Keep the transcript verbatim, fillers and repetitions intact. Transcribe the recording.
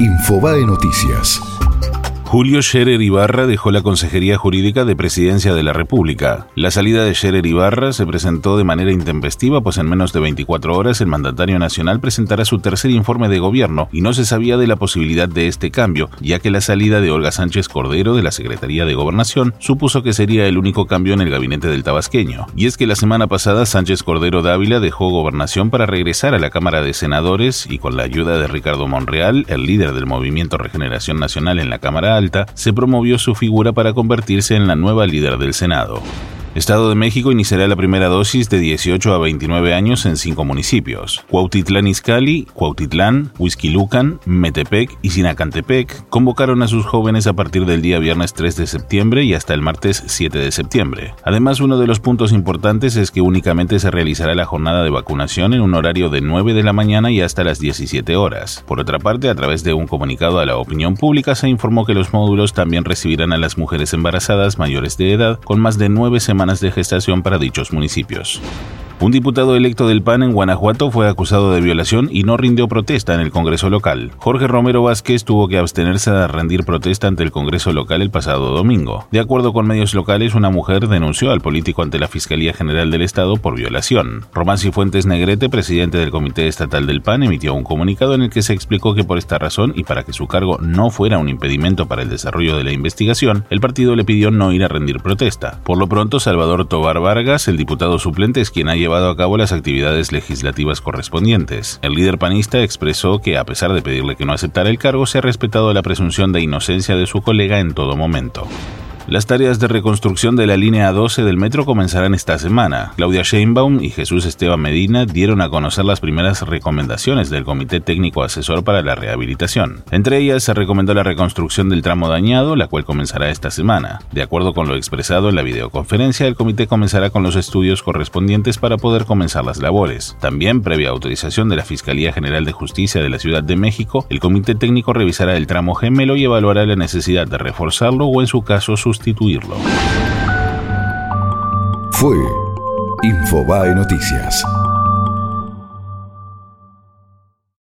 Infobae Noticias. Julio Scherer Ibarra dejó la Consejería Jurídica de Presidencia de la República. La salida de Scherer Ibarra se presentó de manera intempestiva, pues en menos de veinticuatro horas el mandatario nacional presentará su tercer informe de gobierno y no se sabía de la posibilidad de este cambio, ya que la salida de Olga Sánchez Cordero de la Secretaría de Gobernación supuso que sería el único cambio en el gabinete del tabasqueño. Y es que la semana pasada Sánchez Cordero Dávila dejó Gobernación para regresar a la Cámara de Senadores y con la ayuda de Ricardo Monreal, el líder del Movimiento Regeneración Nacional en la Cámara Alta, se promovió su figura para convertirse en la nueva líder del Senado. Estado de México iniciará la primera dosis de dieciocho a veintinueve años en cinco municipios. Cuautitlán Izcalli, Cuautitlán, Huixquilucan, Metepec y Sinacantepec convocaron a sus jóvenes a partir del día viernes tres de septiembre y hasta el martes siete de septiembre. Además, uno de los puntos importantes es que únicamente se realizará la jornada de vacunación en un horario de nueve de la mañana y hasta las diecisiete horas. Por otra parte, a través de un comunicado a la opinión pública se informó que los módulos también recibirán a las mujeres embarazadas mayores de edad con más de nueve semanas de gestación para dichos municipios. Un diputado electo del P A N en Guanajuato fue acusado de violación y no rindió protesta en el Congreso local. Jorge Romero Vázquez tuvo que abstenerse de rendir protesta ante el Congreso local el pasado domingo. De acuerdo con medios locales, una mujer denunció al político ante la Fiscalía General del Estado por violación. Román Cifuentes Negrete, presidente del Comité Estatal del P A N, emitió un comunicado en el que se explicó que por esta razón y para que su cargo no fuera un impedimento para el desarrollo de la investigación, el partido le pidió no ir a rendir protesta. Por lo pronto, Salvador Tovar Vargas, el diputado suplente, es quien ha llevado a cabo las actividades legislativas correspondientes. El líder panista expresó que, a pesar de pedirle que no aceptara el cargo, se ha respetado la presunción de inocencia de su colega en todo momento. Las tareas de reconstrucción de la línea doce del metro comenzarán esta semana. Claudia Sheinbaum y Jesús Esteban Medina dieron a conocer las primeras recomendaciones del Comité Técnico Asesor para la Rehabilitación. Entre ellas se recomendó la reconstrucción del tramo dañado, la cual comenzará esta semana. De acuerdo con lo expresado en la videoconferencia, el comité comenzará con los estudios correspondientes para poder comenzar las labores. También, previa autorización de la Fiscalía General de Justicia de la Ciudad de México, el Comité Técnico revisará el tramo gemelo y evaluará la necesidad de reforzarlo o, en su caso, sustituirlo. Fue Infobae Noticias.